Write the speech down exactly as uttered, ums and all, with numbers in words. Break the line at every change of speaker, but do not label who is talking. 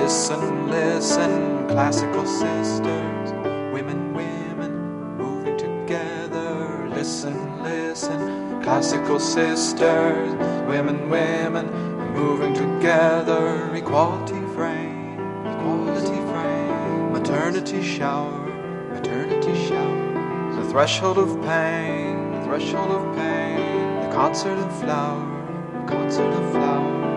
Listen, listen, classical sisters, women, women, moving together. Listen, listen, classical sisters, women, women, moving together. Equality frame, equality frame, maternity shower, maternity shower. The threshold of pain, the threshold of pain. The concert of flower, the concert of flower.